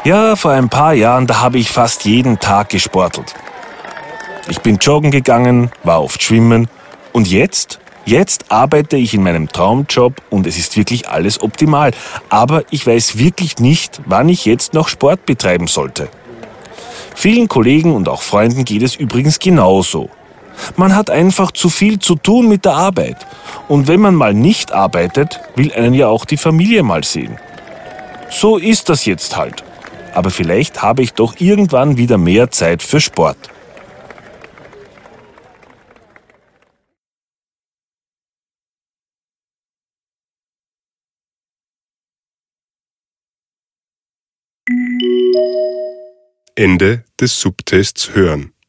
Ja, vor ein paar Jahren, da habe ich fast jeden Tag gesportelt. Ich bin joggen gegangen, war oft schwimmen und jetzt? Jetzt arbeite ich in meinem Traumjob und es ist wirklich alles optimal. Aber ich weiß wirklich nicht, wann ich jetzt noch Sport betreiben sollte. Vielen Kollegen und auch Freunden geht es übrigens genauso. Man hat einfach zu viel zu tun mit der Arbeit. Und wenn man mal nicht arbeitet, will einen ja auch die Familie mal sehen. So ist das jetzt halt. Aber vielleicht habe ich doch irgendwann wieder mehr Zeit für Sport. Ende des Subtests hören.